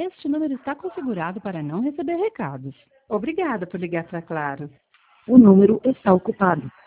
Este número está configurado para não receber recados. Obrigada por ligar para Claro. O número está ocupado.